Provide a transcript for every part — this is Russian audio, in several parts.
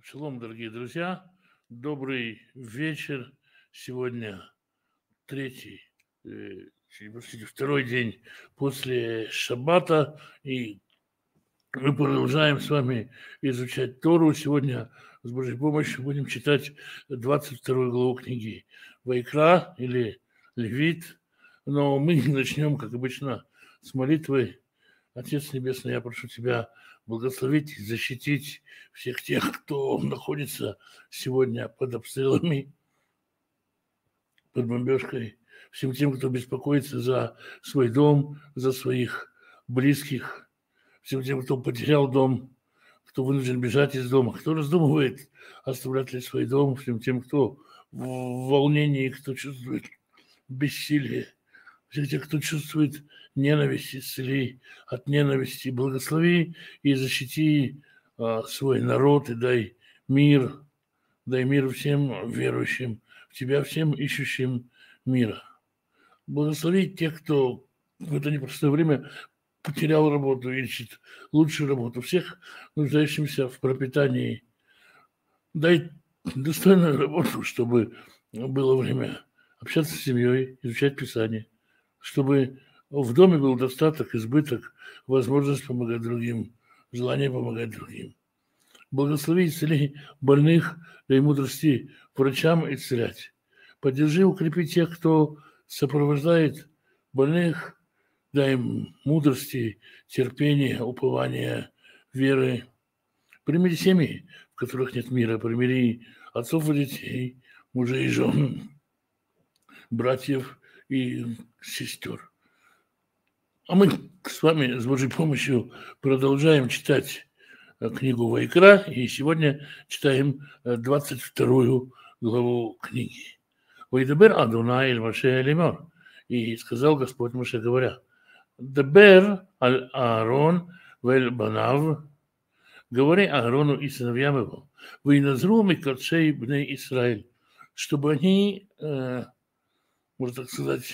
Шалом, дорогие друзья. Добрый вечер. Сегодня третий, простите, второй день после Шаббата. И мы продолжаем с вами изучать Тору. Сегодня с Божьей помощью будем читать 22 главу книги Вайкра или Левит. Но мы начнем, как обычно, с молитвы. Отец Небесный, я прошу Тебя благословить и защитить всех тех, кто находится сегодня под обстрелами, под бомбежкой, всем тем, кто беспокоится за свой дом, за своих близких, всем тем, кто потерял дом, кто вынужден бежать из дома, кто раздумывает, оставлять ли свой дом, всем тем, кто в волнении, кто чувствует бессилие, всех тех, кто чувствует ненависть, исцели от ненависти, благослови и защити свой народ, и дай мир всем верующим в Тебя, всем ищущим мира. Благослови тех, кто в это непростое время потерял работу, ищет лучшую работу, всех нуждающимся в пропитании. Дай достойную работу, чтобы было время общаться с семьей, изучать Писание, чтобы в доме был достаток, избыток, возможность помогать другим, желание помогать другим. Благослови, исцели больных, дай мудрости врачам исцелять. Поддержи, укрепи тех, кто сопровождает больных, дай им мудрости, терпения, упования, веры. Примири семьи, в которых нет мира, примири отцов и детей, мужей и жен, братьев и сестер. А мы с вами с Божьей помощью продолжаем читать книгу Вайкра, и сегодня читаем 22 главу книги. «Вайдабер Адонай эль Моше лемор». И сказал Господь Моше, говоря: «Дабер аль Аарон вель банав». Говори Аарону и сыновьям его: «Вейназру микадшей бней Исраэль», чтобы они, можно так сказать,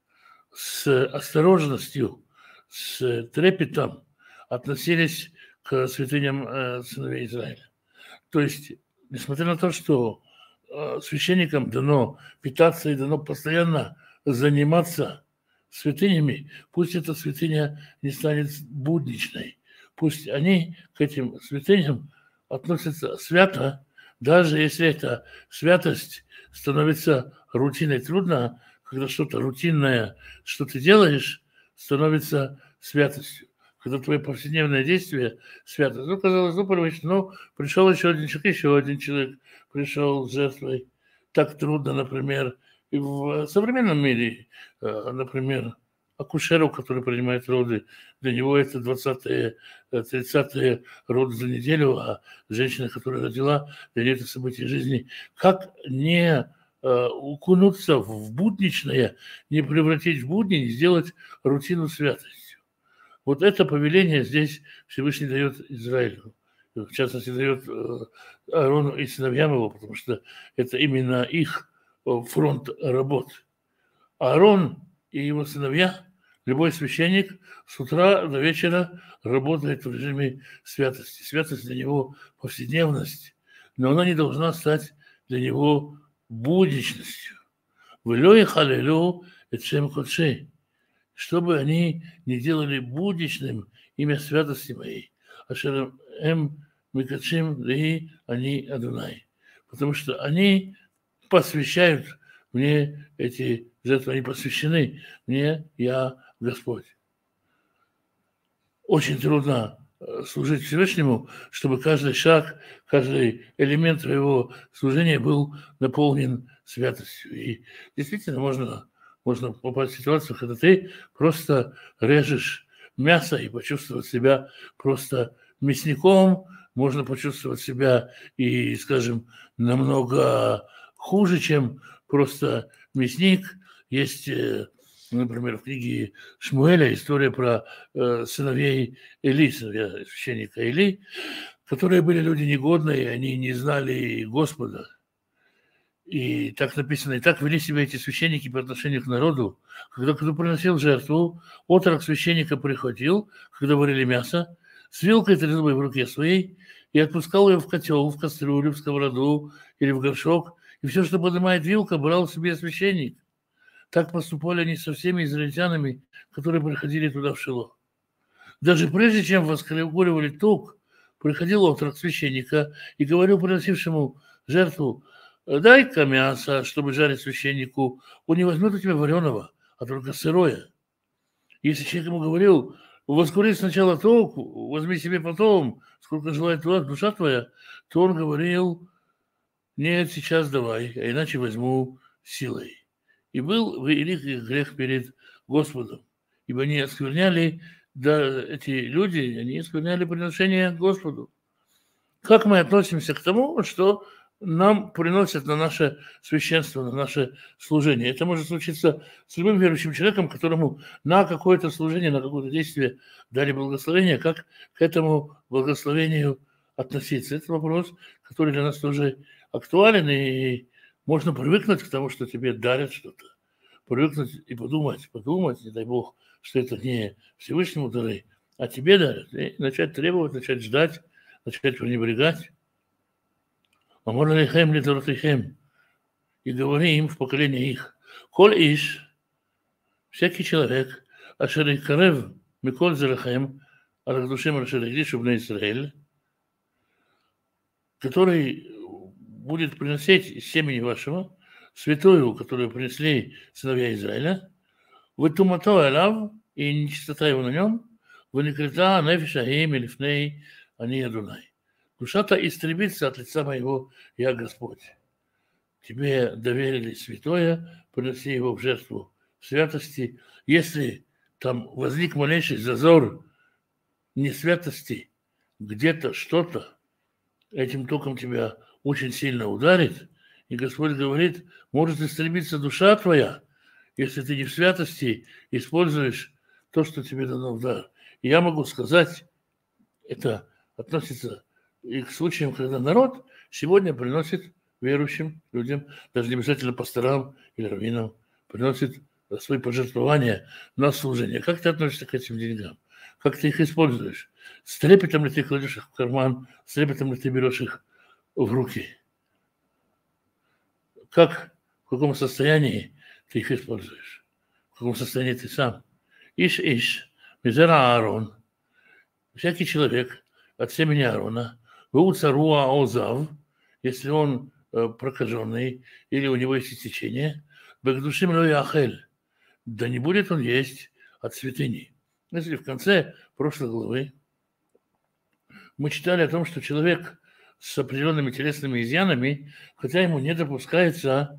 с осторожностью, с трепетом относились к святыням сыновей Израиля. То есть, несмотря на то, что священникам дано питаться и дано постоянно заниматься святынями, пусть эта святыня не станет будничной. Пусть они к этим святыням относятся свято, даже если эта святость становится рутиной. Трудно, когда что-то рутинное, что ты делаешь, становится святостью. Когда твое повседневное действие святость. Казалось, привычно. Пришел еще один человек пришел с жертвой. Так трудно, например, и в современном мире, например, акушеру, который принимает роды, для него это 20-е, 30-е роды за неделю, а женщина, которая родила, для нее это событие жизни. Как не укунуться в будничное, не превратить в будни, не сделать рутину святостью. Вот это повеление здесь Всевышний дает Израилю. В частности, дает Аарону и сыновьям его, потому что это именно их фронт работ. Аарон и его сыновья, любой священник, с утра до вечера работает в режиме святости. Святость для него повседневность, но она не должна стать для него будничностью. «Велё халелю эцем кодшей», чтобы они не делали будничным имя святости моей. Ашерем микадшим леи они Адонай. Потому что они посвящают мне эти жертвы, они посвящены мне, я Господь. Очень трудно служить Всевышнему, чтобы каждый шаг, каждый элемент твоего служения был наполнен святостью. И действительно можно попасть в ситуацию, когда ты просто режешь мясо и почувствовать себя просто мясником, можно почувствовать себя и, скажем, намного хуже, чем просто мясник. Есть, например, в книге Шмуэля история про сыновей Эли, сыновья священника Эли, которые были люди негодные, они не знали Господа. И так написано, и так вели себя эти священники по отношению к народу. Когда кто приносил жертву, отрок священника приходил, когда варили мясо, с вилкой трезвой в руке своей и отпускал ее в котел, в кастрюлю, в сковороду или в горшок, и все, что поднимает вилка, брал себе священник. Так поступали они со всеми израильтянами, которые приходили туда в Шило. Даже прежде чем воскуривали тук, приходил отрок священника и говорил приносившему жертву: дай-ка мясо, чтобы жарить священнику, он не возьмет у тебя вареного, а только сырое. Если человек ему говорил: воскури сначала тук, возьми себе потом, сколько желает душа твоя, то он говорил: нет, сейчас давай, а иначе возьму силой. И был великий грех перед Господом, ибо они оскверняли, да, эти люди, они оскверняли приношение Господу. Как мы относимся к тому, что нам приносят на наше священство, на наше служение? Это может случиться с любым верующим человеком, которому на какое-то служение, на какое-то действие дали благословение. Как к этому благословению относиться? Это вопрос, который для нас тоже актуален, и можно привыкнуть к тому, что тебе дарят что-то. Привыкнуть и подумать, не дай Бог, что это не Всевышнему дары, а тебе дарят. И начать требовать, начать ждать, начать пренебрегать. Амар алейхем лидоротейхем. И говори им в поколение их: коль иш, всякий человек, ашер икарев миколь зерахем, арагдушем ашер игдишу бней Исраэль, который будет приносить из семени вашего святую, которую принесли сыновья Израиля, вы тумато алав, и нечистота его на нем, вы некрита нефиша им или фней, они Адунай. Душа-то истребится от лица моего, я Господь. Тебе доверили святое, приноси его в жертву святости. Если там возник малейший зазор несвятости, где-то что-то, этим током тебя очень сильно ударит, и Господь говорит: может истребиться душа твоя, если ты не в святости используешь то, что тебе дано в дар. И я могу сказать, это относится и к случаям, когда народ сегодня приносит верующим людям, даже не обязательно пасторам или раввинам, приносит свои пожертвования на служение. Как ты относишься к этим деньгам? Как ты их используешь? С трепетом ли ты кладешь их в карман? С трепетом ли ты берешь их в руки? Как, в каком состоянии ты их используешь? В каком состоянии ты сам? Иш, мизера Аарон, всякий человек от семени Аарона, царуа озав, если он прокаженный или у него есть истечение, бэгдушим ло яхель, да не будет он есть от святыни. Если в конце прошлой главы мы читали о том, что человек с определенными телесными изъянами, хотя ему не допускается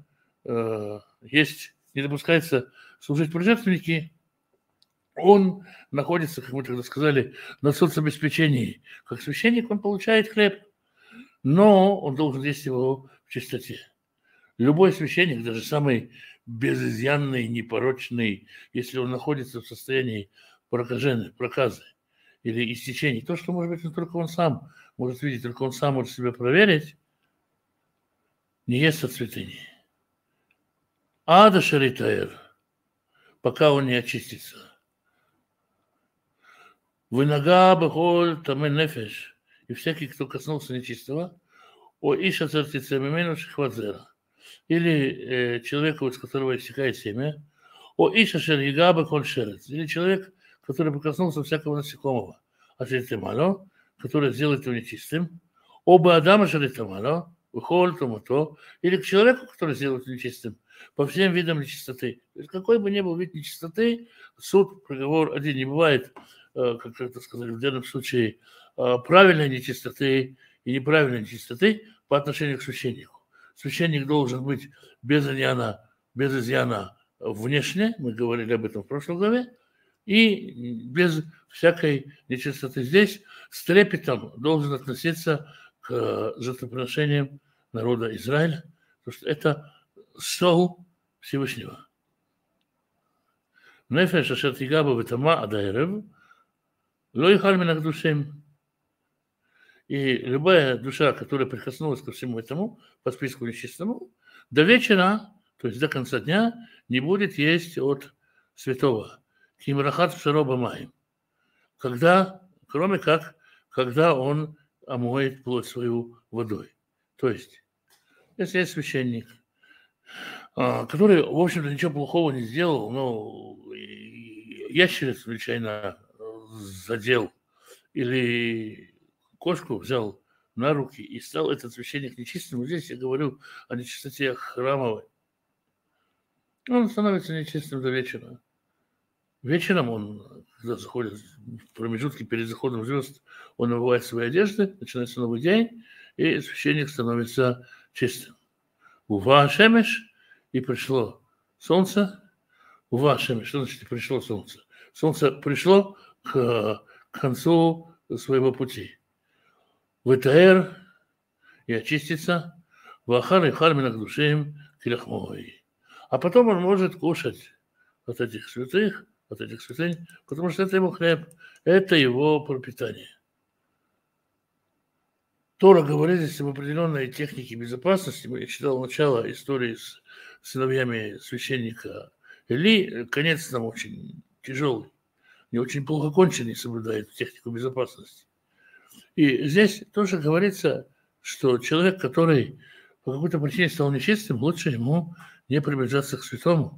не допускается служить при жертвеннике, он находится, как мы тогда сказали, на соцобеспечении. Как священник он получает хлеб, но он должен есть его в чистоте. Любой священник, даже самый безизъянный, непорочный, если он находится в состоянии проказы или истечений, то, что, может быть, не только он сам может видеть, только он сам может себя проверить, не ест от святыни. Ада шаритаэр, пока он не очистится. Вынага бахоль тамен нефеш, и всякий, кто коснулся нечистого, о иша цертица мимену шихвазера, или человеку, из которого истекает семя, о иша шергига бахоль шерец, или человек, который прикоснулся всякого насекомого, а шеритемало, который сделает его нечистым, оба Адама шеритемало, выхоль томато, или к человеку, который сделает его нечистым, по всем видам нечистоты. То есть какой бы ни был вид нечистоты, суд, приговор один. Не бывает, как это сказали, в данном случае правильной нечистоты и неправильной нечистоты по отношению к священнику. Священник должен быть без изъяна внешне, мы говорили об этом в прошлой главе, и без всякой нечистоты. Здесь с трепетом должен относиться к жертвоприношениям народа Израиля, потому что это стол Всевышнего. Нефеш ашер тигаба витама адаэрев ло ихаль мин хдушим. И любая душа, которая прикоснулась ко всему этому, по списку нечистому, до вечера, то есть до конца дня, не будет есть от святого. Кимрахат шароба маем. Когда, кроме как, когда он омоет плоть свою водой. То есть, если есть священник, который, в общем-то, ничего плохого не сделал, но ящериц случайно задел или кошку взял на руки и стал этот священник нечистым. Вот здесь я говорю о нечистоте храмовой. Он становится нечистым до вечера. Вечером он, когда заходит в промежутки перед заходом звезд, он омывает свои одежды, начинается новый день, и священник становится чистым. Ува шемеш, и пришло солнце. Ува шемеш, что значит пришло солнце? Солнце пришло к концу своего пути. Витаэр, и очистится, вахар и хармина к душим килахмой. А потом он может кушать от этих святых, от этих святынь, потому что это его хлеб, это его пропитание. Тора говорит здесь об определенной технике безопасности. Я читал начало истории с сыновьями священника Или. Конец там очень тяжелый, не очень плохо конченый, соблюдает технику безопасности. И здесь тоже говорится, что человек, который по какой-то причине стал нечистым, лучше ему не приближаться к святому.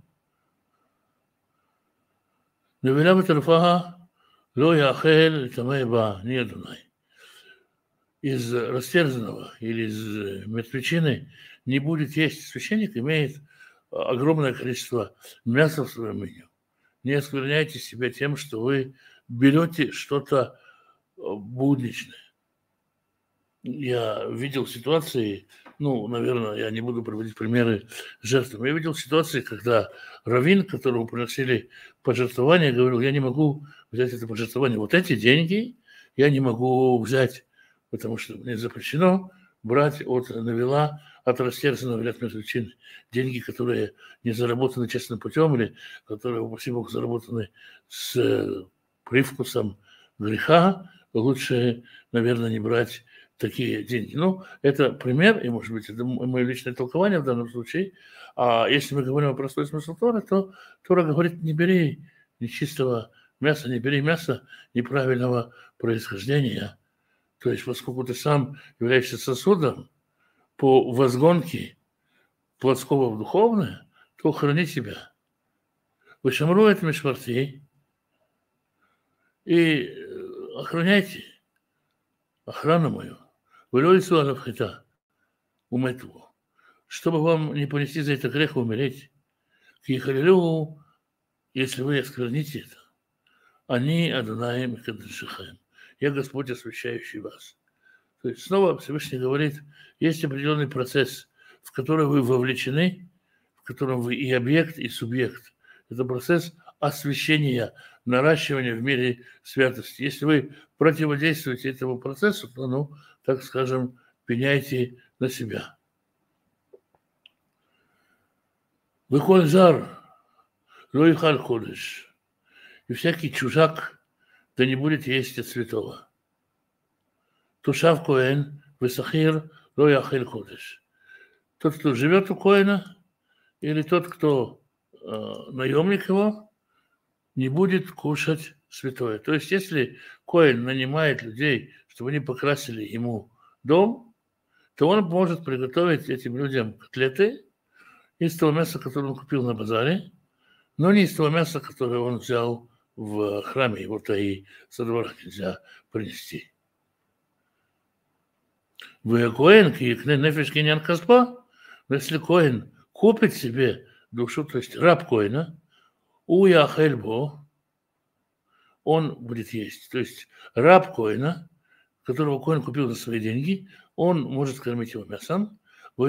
Из растерзанного или из мертвечины не будет есть. Священник имеет огромное количество мяса в своем меню. Не оскверняйте себя тем, что вы берете что-то будничное. Я видел ситуации, наверное, я не буду приводить примеры жертв, я видел ситуации, когда раввин, которому приносили пожертвования, говорил, я не могу взять это пожертвование, вот эти деньги я не могу взять, потому что мне запрещено брать от навела, от растерзанного или от мертвечины деньги, которые не заработаны честным путем или которые, упаси Бог, заработаны с привкусом греха, лучше, наверное, не брать такие деньги. Это пример, и, может быть, это мое личное толкование в данном случае. А если мы говорим о простой смысл Торы, то Тора говорит, не бери нечистого мяса, не бери мяса неправильного происхождения. То есть, поскольку ты сам являешься сосудом по возгонке плотского в духовное, то храни себя. Вышамру это мишварти и охраняйте охрану мою. Вылёйцу алавхита, умэтву, чтобы вам не понести за это грех и умереть. Кихалилю, если вы оскверните это, они Адонаем и Кадышихаем. Я Господь, освящающий вас. То есть снова Всевышний говорит, есть определенный процесс, в который вы вовлечены, в котором вы и объект, и субъект. Это процесс освящения, наращивания в мире святости. Если вы противодействуете этому процессу, то, так скажем, пеняйте на себя. Выколь зар, лоихаль ходыш. И всякий чужак, да не будет есть от святого. Тушав коэн, высахир, лояхель ходыш. Тот, кто живет у коэна, или тот, кто наемник его, не будет кушать святое. То есть, если коэн нанимает людей, чтобы они покрасили ему дом, то он может приготовить этим людям котлеты из того мяса, которое он купил на базаре, но не из того мяса, которое он взял в храме, его-то и со двора нельзя принести. Вы коэн, нефеш кинян каспа, если коэн купит себе душу, то есть раб коэна, уяхельбо, он будет есть. То есть раб коэна, которого коэн купил за свои деньги, он может кормить его мясом.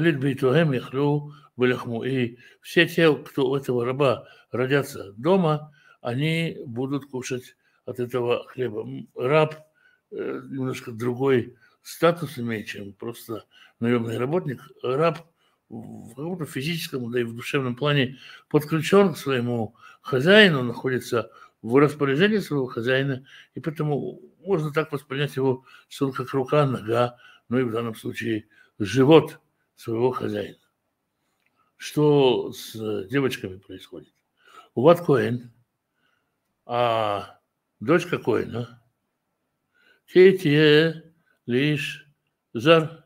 И все те, кто у этого раба родятся дома, они будут кушать от этого хлеба. Раб немножко другой статус имеет, чем просто наемный работник. Раб в каком-то физическом, да и в душевном плане подключен к своему хозяину, находится в распоряжении своего хозяина, и поэтому можно так воспринять его, что он как рука, нога, и в данном случае живот своего хозяина. Что с девочками происходит? Уват Коэн, а дочка Коэна, Кейтие лишь зар,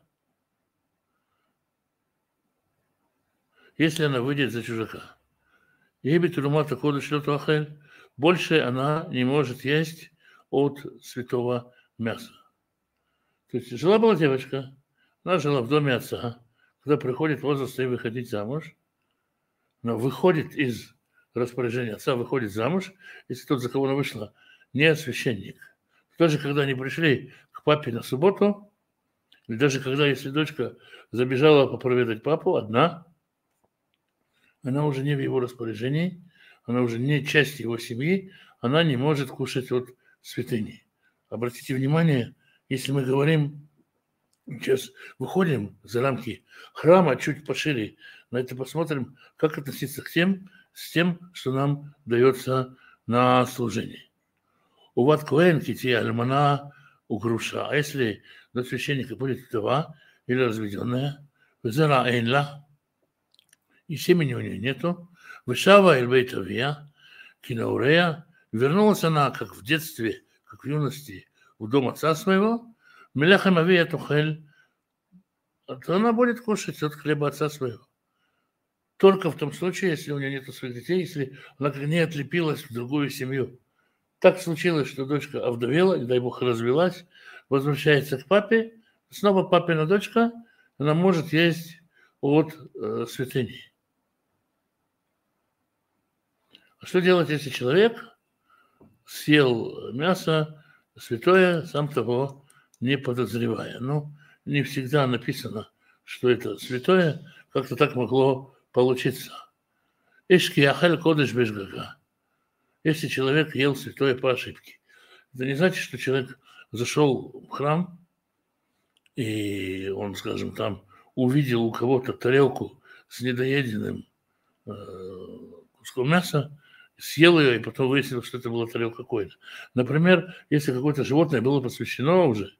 если она выйдет за чужака. Еби трумата кодыш лотуахель, больше она не может есть от святого мяса. То есть жила-была девочка, она жила в доме отца, когда приходит возраст ей выходить замуж, она выходит из распоряжения отца, выходит замуж, если тот, за кого она вышла, не священник. Даже когда они пришли к папе на субботу, или даже когда, если дочка забежала попроведать папу одна, она уже не в его распоряжении, она уже не часть его семьи, она не может кушать от святыни. Обратите внимание, если мы говорим, сейчас выходим за рамки храма чуть пошире, на это посмотрим, как относиться к тем, с тем, что нам дается на служение. У ват коэн кити альмана у груша. А если до священника будет вдова или разведенная, везера эйнла, и семени у нее нету, вышава эльбейт авия, кинаурея, вернулась она, как в детстве, как в юности, в дом отца своего, меляхем авия тухель, то она будет кушать от хлеба отца своего. Только в том случае, если у нее нет своих детей, если она не отлепилась в другую семью. Так случилось, что дочка овдовела, не дай бог развелась, возвращается к папе, снова папина дочка, она может есть от святыни. А что делать, если человек съел мясо святое, сам того не подозревая? Ну, не всегда написано, что это святое, как-то так могло получиться. Ишки ахель кодыш бешгага. Если человек ел святое по ошибке, это не значит, что человек зашел в храм, и он, скажем, там увидел у кого-то тарелку с недоеденным куском мяса, съел ее, и потом выяснилось, что это была тарелка коина. Например, если какое-то животное было посвящено уже,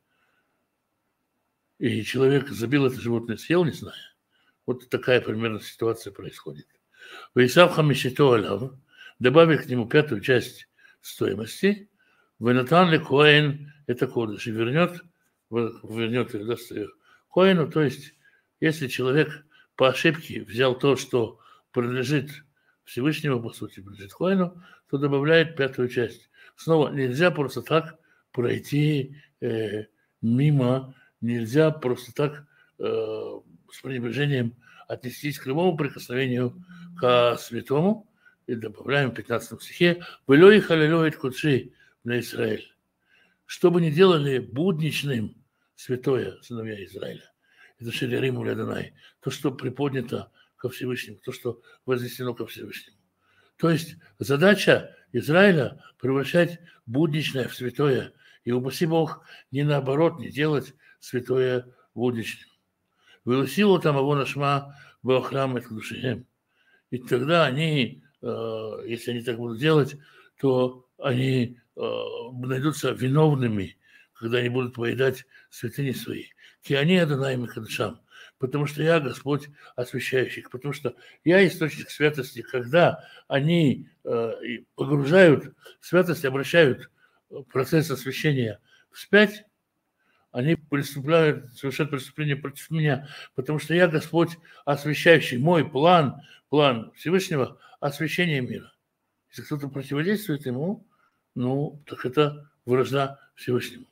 и человек забил это животное, съел, не знаю. Вот такая примерно ситуация происходит. Вейсав хамишито алав, добавив к нему пятую часть стоимости, венатан ли коэн это кодыш, и вернет и даст ее коэну. То есть, если человек по ошибке взял то, что принадлежит Всевышнему, по сути, принадлежит коэну, то добавляет пятую часть. Снова нельзя просто так пройти мимо, нельзя просто так с пренебрежением отнестись к любому прикосновению к святому. И добавляем в 15 стихе «Вэлёй халилёет кудши на Израиль». Что бы ни делали будничным святое сыновья Израиля, это шелерим уляданай, то, что приподнято ко Всевышнему, то, что вознесено ко Всевышнему. То есть задача Израиля превращать будничное в святое, и упаси Бог, не наоборот, не делать святое будничным. Вылосило там его нашма бахрам и душием. И тогда они, если они так будут делать, то они найдутся виновными, когда они будут поедать святыни свои. Киани Адонай Микадшам. Потому что я Господь освящающий. Потому что я источник святости. Когда они погружают святость, обращают процесс освящения вспять, они совершают преступление против меня, потому что я Господь освящающий. Мой план Всевышнего – освящение мира. Если кто-то противодействует ему, ну, так это вражда Всевышнему.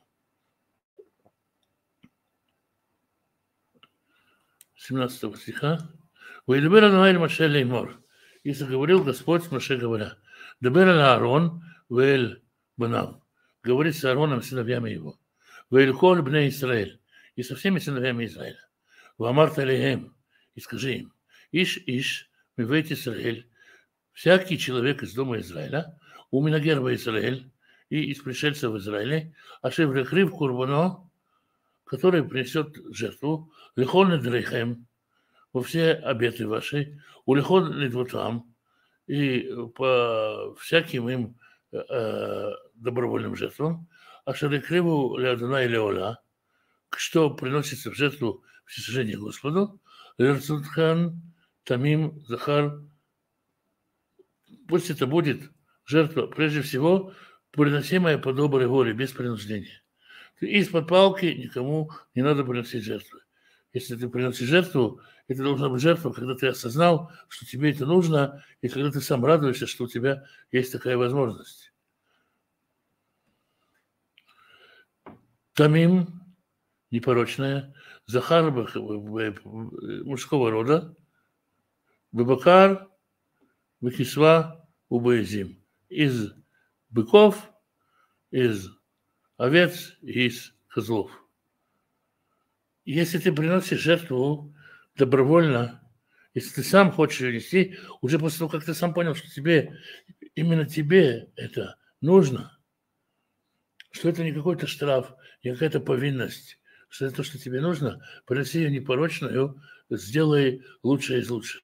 17 стиха. «Ваидабер Адонай Моше леймор». И заговорил Господь с Моше, говоря, «Дабер Аарон вэль банав». Говорит с Аароном, сыновьями его. «Вэль бне Исраэль». И со всеми сыновьями Израиля. «Вамарт алейхем». И скажи им, «Иш мивейт Исраэль». Всякий человек из дома Израиля, у Минагерва Израиль и из пришельцев в Израиле, ашев рехрив курбано, который принесет жертву, лихон дрейхем, во все обеты ваши, у лихон лидвотам, и по всяким им добровольным жертвам, ашер рехриву леадуна и леола, что приносится в жертву всесожжения Господу, лерцутхан тамим захар. Пусть это будет жертва, прежде всего, приносимая по доброй воле, без принуждения. Из-под палки никому не надо приносить жертвы. Если ты приносишь жертву, это должна быть жертва, когда ты осознал, что тебе это нужно, и когда ты сам радуешься, что у тебя есть такая возможность. Тамим, непорочная, Захар мужского рода, Бабакар, Бакисва, Убаезим. Из быков, из овец и из козлов. Если ты приносишь жертву добровольно, если ты сам хочешь ее нести, уже после того, как ты сам понял, что тебе, именно тебе это нужно, что это не какой-то штраф, не какая-то повинность, что это то, что тебе нужно, приноси ее непорочную, сделай лучшее из лучшего.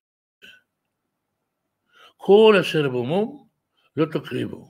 Коля шербумом, лёта криву.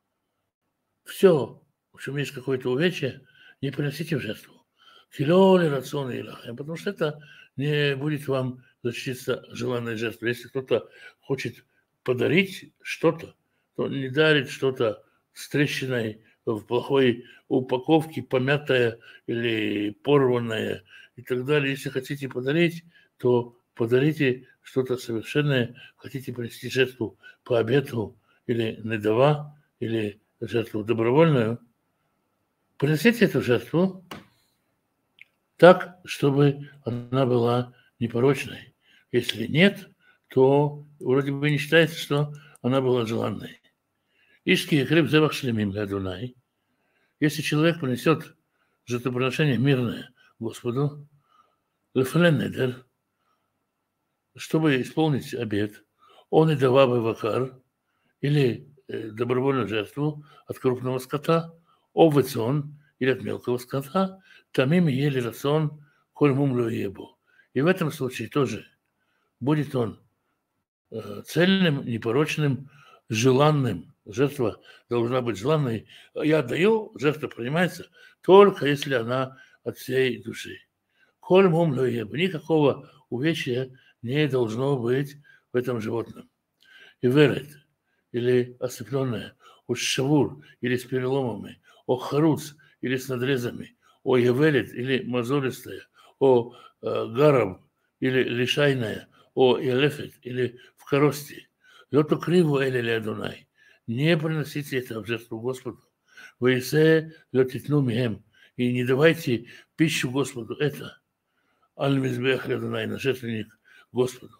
Все, в чем есть какое-то увечье, не приносите в жертву. Килоли рацион и лахем, потому что это не будет вам защититься желанной жертвой. Если кто-то хочет подарить что-то, то не дарит что-то с трещиной в плохой упаковке, помятое или порванное и так далее. Если хотите подарить, то подарите что-то совершенное. Хотите принести жертву по обету или недава, или жертву добровольную, принесите эту жертву так, чтобы она была непорочной. Если нет, то вроде бы не считается, что она была желанной. Ишки хлеб зевах шлемим гадунай. Если человек принесет жертвоприношение мирное Господу, лефленедер, чтобы исполнить обет, он и давабы вакар, или добровольную жертву от крупного скота, овецон, или от мелкого скота, тамим ели рацион, коль мумлю ебу. И в этом случае тоже будет он цельным, непорочным, желанным. Жертва должна быть желанной. Я отдаю, жертва принимается только если она от всей души. Коль мумлю ебу. Никакого увечья не должно быть в этом животном. И верит, или осыпленная, о шавур, или с переломами, о харуц, или с надрезами, о явелит, или мозолистая, о гараб, или лишайная, о елефет, или в корости. Лёту криву эли лядунай. Не приносите это в жертву Господу. Вейсе лётитну мием. И не давайте пищу Господу. Это аль-мизбех лядунай, на жертвенник Господу.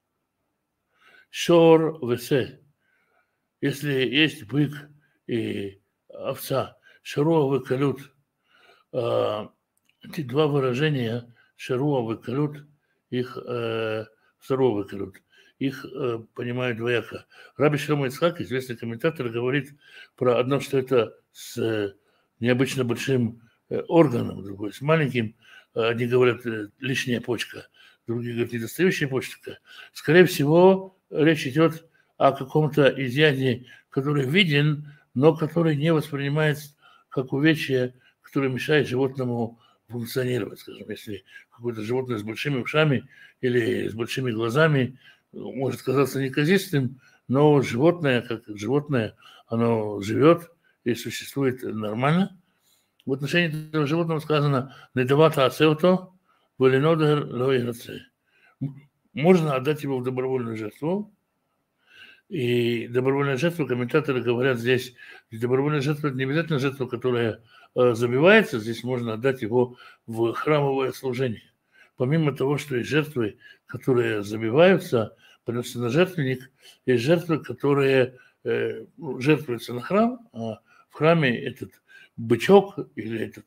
Шор весе. Если есть бык и овца, шаруа выкалют, эти два выражения, шаруа выкалют, их шаруа выкалют, их понимают двояко. Раби Шломо Ицхак, известный комментатор, говорит про одно, что это с необычно большим органом, другой с маленьким. Одни говорят лишняя почка, другие говорят недостающая почка. Скорее всего, речь идет о каком-то изъяне, который виден, но который не воспринимается как увечье, которое мешает животному функционировать. Скажем, если какое-то животное с большими ушами или с большими глазами может казаться неказистым, но животное, как животное, оно живет и существует нормально. В отношении этого животного сказано «недавата ацеуто, валинодер лоигаце». Можно отдать его в добровольную жертву. И добровольная жертва, комментаторы говорят здесь, добровольная жертва – это не обязательно жертва, которая забивается, здесь можно отдать его в храмовое служение. Помимо того, что есть жертвы, которые забиваются, приносятся на жертвенник, есть жертвы, которые жертвуются на храм, а в храме этот бычок или этот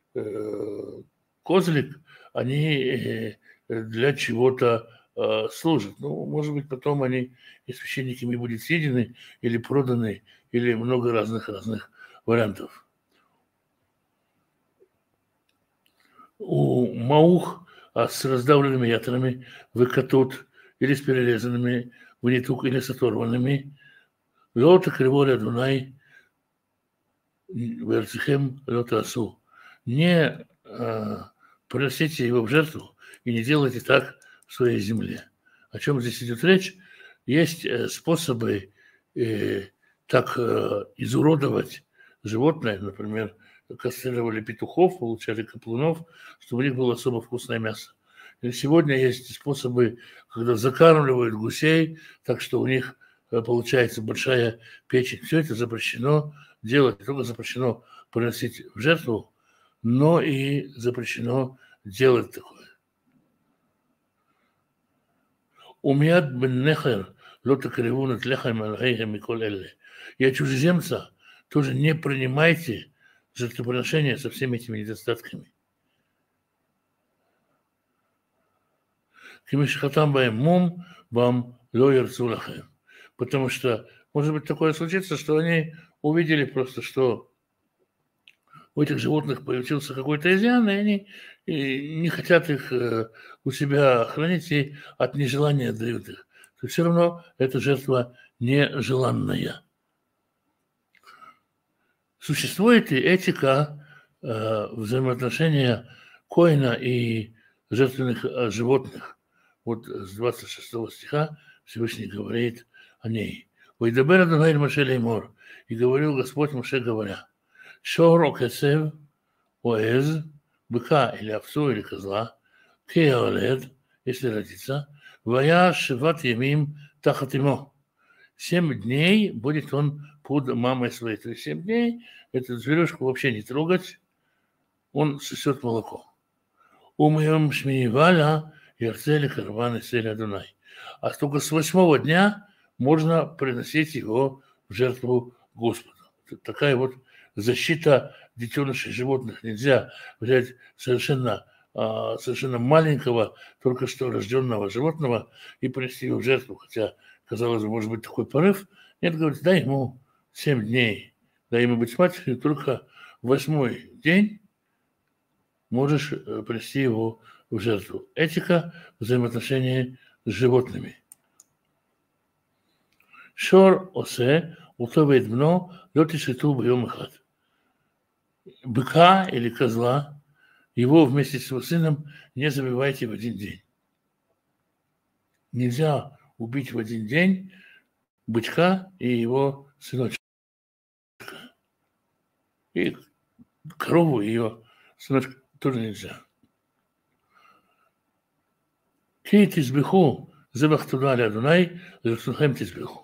козлик, они для чего-то служат. Ну, может быть, потом они и священниками будут съедены или проданы, или много разных вариантов. У маух с раздавленными ятрами, выкатут или с перерезанными, вынетук или с оторванными, лёта криволя дунай, верцихем лёта асу. Не приносите его в жертву и не делайте так в своей земле. О чем здесь идет речь? Есть способы так изуродовать животное, например, кастрировали петухов, получали каплунов, чтобы у них было особо вкусное мясо. И сегодня есть способы, когда закармливают гусей, так что у них получается большая печень. Все это запрещено делать, не только запрещено приносить в жертву, но и запрещено делать такое. Умият бен нехер лота кривунат лехам алгейхам микол элле. И от чужеземца тоже не принимайте жертвоприношения со всеми этими недостатками. Кимишхатам баем мум бам лоер цулахем. Потому что, может быть, такое случится, что они увидели просто, что у этих животных появился какой-то изъян, и они не хотят их у себя хранить и от нежелания дают их. То все равно эта жертва нежеланная. Существует и этика взаимоотношения коина и жертвенных животных. Вот с 26 стиха Всевышний говорит о ней. «Вайдабер Адонай эль Моше леймор». И говорил Господь Моше, говоря, «Шор окесев оэз, быка или овцу или козла, кеолед, если родится, вая шиват ямим тахат имо». 7 дней будет он под мамой своей. То есть 7 дней эту зверюшку вообще не трогать, он сосет молоко. Умьем шминиваля ярцели карваны сель Адунай. А только с 8-го дня можно приносить его в жертву Господу. Такая вот защита детенышей животных. Нельзя взять совершенно маленького, только что рожденного животного и принести его в жертву. Хотя, казалось бы, может быть такой порыв. Нет, говорит, дай ему 7 дней, дай ему быть матерью, только 8-й день можешь принести его в жертву. Этика взаимоотношений с животными. Шор осе утовет бно лёти шиту бьем ихат. Быка или козла, его вместе с его сыном не забивайте в один день. Нельзя убить в один день бычка и его сыночка. И корову и ее сыночка тоже нельзя. Ки тизбиху зебах туда ля Адунай, лерцунхем тизбиху.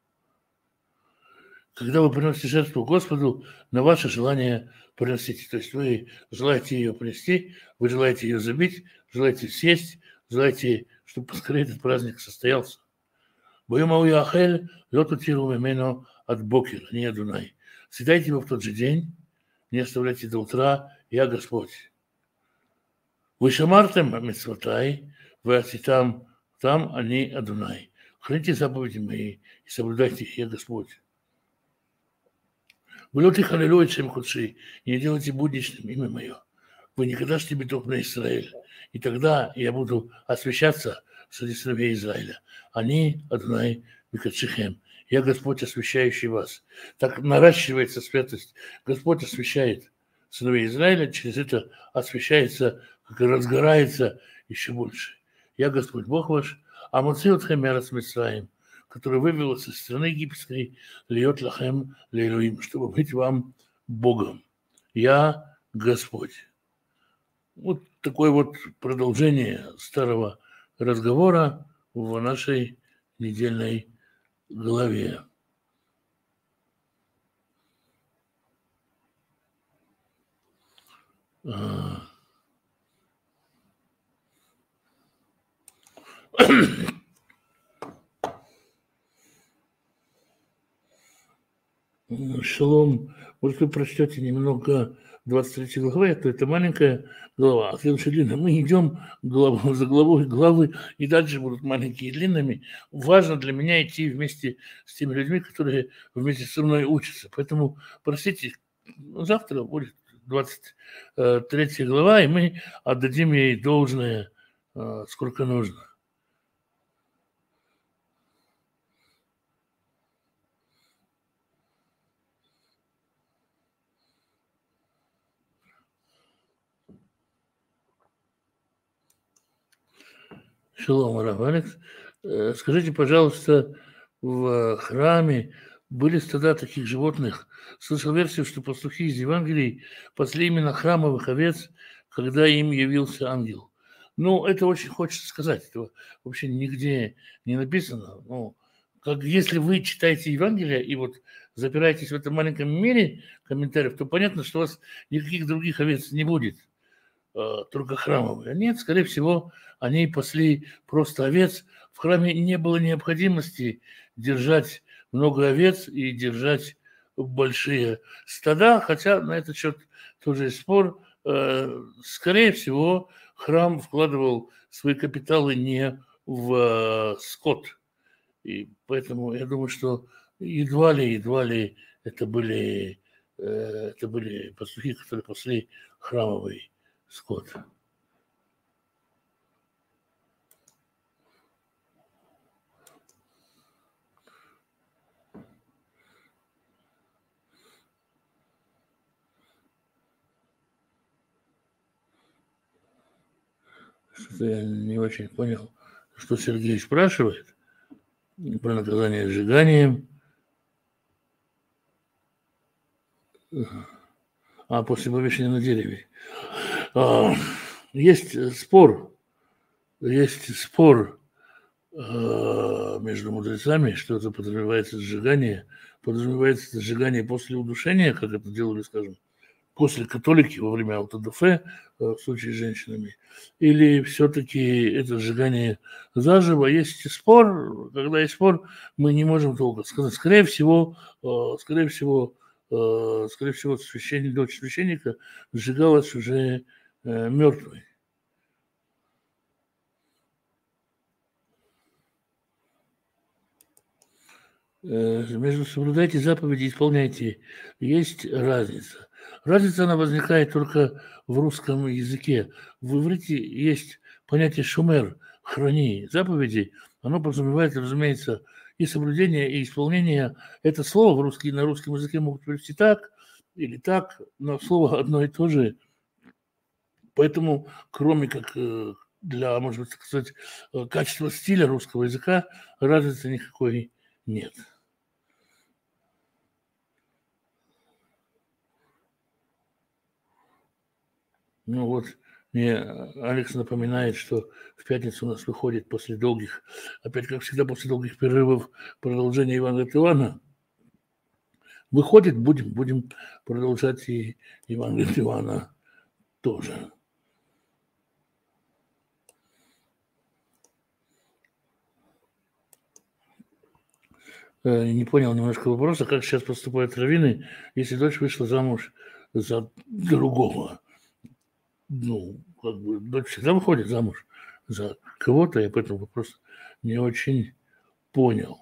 Когда вы приносите жертву Господу, на ваше желание приносите. То есть вы желаете ее принести, вы желаете ее забить, желаете съесть, желаете, чтобы поскорее этот праздник состоялся. Боюмау яхель лоту тиру мемено от бокер, не Адунай. Съедайте его в тот же день, не оставляйте до утра, я Господь. Вы шамартем митцвотай, вы отситам там они Адунай. Храните заповеди мои и соблюдайте их, я Господь. Вы лёты халилуй чем худши, и не делайте будничным имя мое. Вы не кадашьте биток на Израиль, и тогда я буду освящаться среди сыновей Израиля. Они, Адонай, Микадшихем. Я Господь, освящающий вас. Так наращивается святость. Господь освящает сыновей Израиля, через это освящается, как и разгорается еще больше. Я Господь Бог ваш, а Муциотхем Ярас Мицраим, который вывел из страны египетской, льет лахем лейлуим, чтобы быть вам Богом. Я Господь. Вот такое вот продолжение старого разговора в нашей недельной главе. Шалом. Может, вы прочтете немного 23 главы, то это маленькая глава, а следующая длинная. Мы идем главу за главой, главы, и дальше будут маленькие и длинными. Важно для меня идти вместе с теми людьми, которые вместе со мной учатся. Поэтому, простите, завтра будет 23 глава, и мы отдадим ей должное, сколько нужно. Шалом, Рав Алекс. Скажите, пожалуйста, в храме были стада таких животных. Слышал версию, что пастухи из Евангелий пасли именно храмовых овец, когда им явился ангел. Ну, это очень хочется сказать. Это вообще нигде не написано. Ну, как если вы читаете Евангелие и вот запираетесь в этом маленьком мире комментариев, то понятно, что у вас никаких других овец не будет, только храмовые. Нет, скорее всего, они пасли просто овец. В храме не было необходимости держать много овец и держать большие стада, хотя на этот счет тоже есть спор. Скорее всего, храм вкладывал свои капиталы не в скот. И поэтому я думаю, что едва ли это были пастухи, которые пасли храмовый скот. Что-то я не очень понял, что Сергей спрашивает про наказание сжиганием. После повешения на дереве. Есть спор между мудрецами, что это подразумевается сжигание. Подразумевается сжигание после удушения, как это делали, скажем, после католики во время аутодафе, в случае с женщинами, или все-таки это сжигание заживо. Есть спор, когда есть спор, мы не можем долго сказать. Скорее всего, дочь священника сжигалась уже мертвой. Между соблюдайте заповеди, исполняйте, есть разница. Разница, она возникает только в русском языке. В иврите есть понятие шумер, храни заповеди. Оно подразумевает, разумеется, и соблюдение, и исполнение. Это слово на русском языке могут перевести так или так, но слово одно и то же. Поэтому, кроме как для, может быть, так сказать, качества стиля русского языка, разницы никакой нет. Ну вот, мне Алекс напоминает, что в пятницу у нас выходит после долгих, опять как всегда, после долгих перерывов продолжение Ивана от Ивана. Выходит, будем продолжать и Иван от Ивана тоже. Не понял немножко вопроса, как сейчас поступают раввины, если дочь вышла замуж за другого. Ну, как бы дочь всегда выходит замуж за кого-то, я поэтому вопрос не очень понял.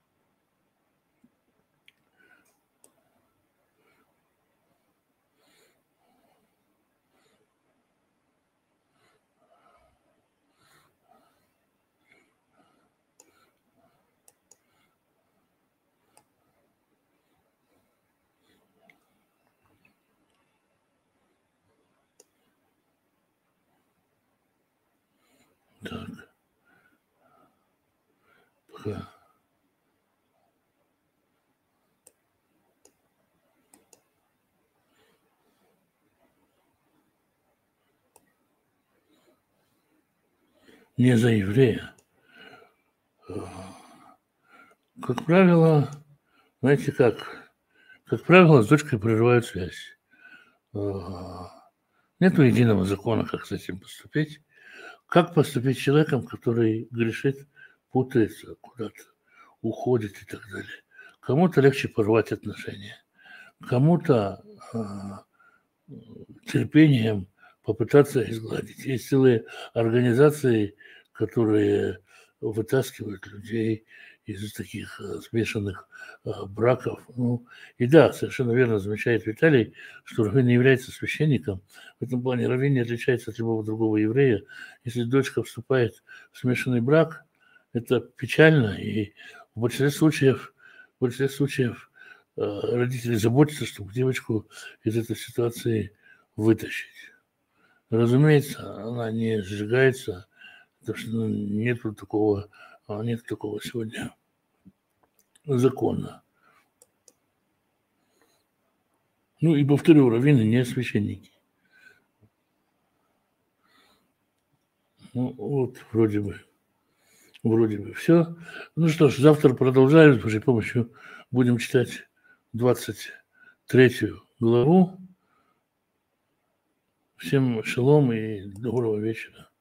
Так. Пока. Не за еврея. Как правило, знаете как правило, с дочкой прерывают связь. Нет единого закона, как с этим поступить. Как поступить с человеком, который грешит, путается, куда-то уходит и так далее. Кому-то легче порвать отношения, кому-то терпением попытаться изгладить. Есть целые организации, которые вытаскивают людей из таких смешанных браков. Ну, и да, совершенно верно замечает Виталий, что раввин не является священником. В этом плане раввин не отличается от любого другого еврея. Если дочка вступает в смешанный брак, это печально, и в большинстве случаев родители заботятся, чтобы девочку из этой ситуации вытащить. Разумеется, она не сжигается, потому что нет такого сегодня закона. Ну и повторю, раввины не священники. Ну, вот вроде бы все. Ну что ж, завтра продолжаем с Божьей помощью. Будем читать 23 главу. Всем шалом и доброго вечера.